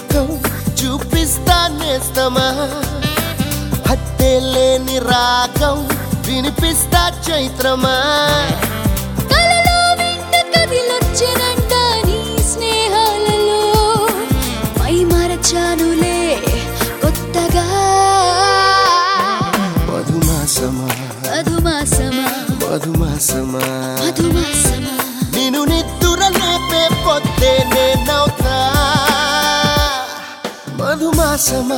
ముఖం చూపిస్తా నేస్తమా హత్తే లేని రాగం వినిపిస్తా చైత్రమా కలలో వెంట కదిలొచ్చినంట నీ స్నేహాలలో మై మరచానులే కొత్తగా మధుమాసమా మధుమాసమా మధుమాసమా మధుమాసమా నిన్ను నిద్దుర లేపే పొద్దే నేనవుతా మధుమాసమా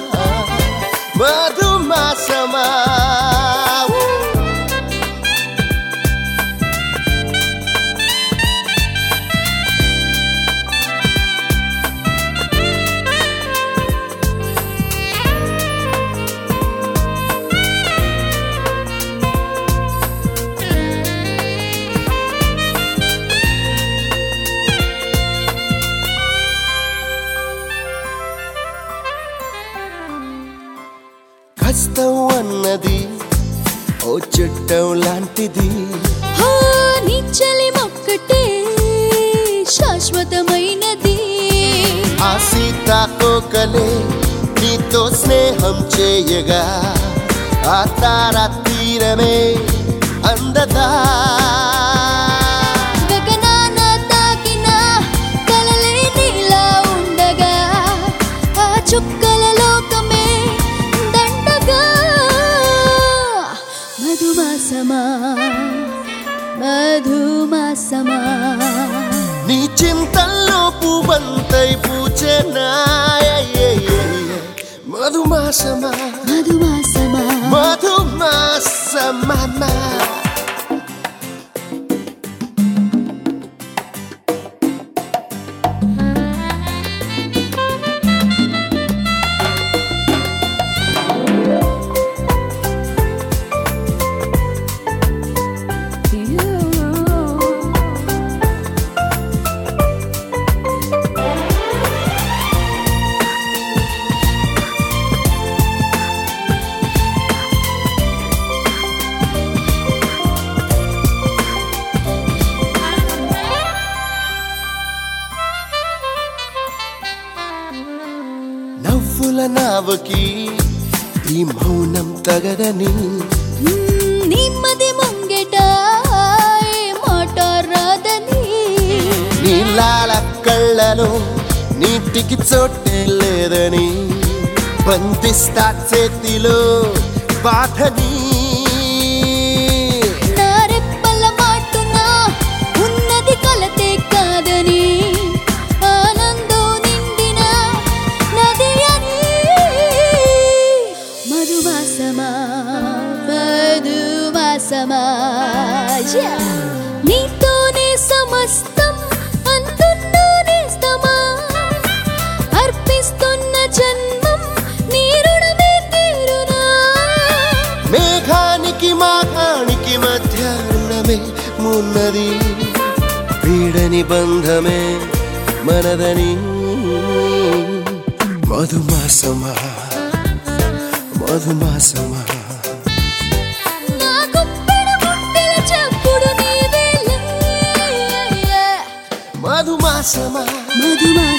మధుమాసమా హస్తం అన్నది ఓ చుట్టం లాంటిది నీ చలి మొక్కటే శాశ్వతమైనది ఆ సీతాకోకలే నీతో స్నేహం చేయగా ఆ తార తీరమే అందదా గగనాన తాకిన కలలే నీలా ఉండగా ఆ చుక్కల లోకమే దండగా మధుమాసమా మధుమాసమా నీ చింతల్లో పువ్వంతై పూచెనా మధుమాసమా మధుమాసమా మధుమాసమా నవ్వుల నావకి ఈ మౌనం తగదని నిమ్మది ముంగెట మాట రాదని నీలాల కళ్ళలో నీటికి చోటే లేదని బంధిస్తా చేతిలో బాధని నా రెప్పల మాటున ఉన్నది కలతే కాదని ఆనందం నిండిన నది అని మధుమాసమా మధుమాసమా నీతోనే సమస్తం అంటున్నా నేస్తమా అర్పిస్తున్న జన్మం నీ రుణమే తీరునా మేఘానికి మాఘానికి మధ్య రుణమే మున్నది పీడని బంధమే మనదని మధుమాసమా మధుమాసమా నా గుప్పెడు గుండెల చప్పుడు నీవేలే మధుమాసమా మధుమాసమా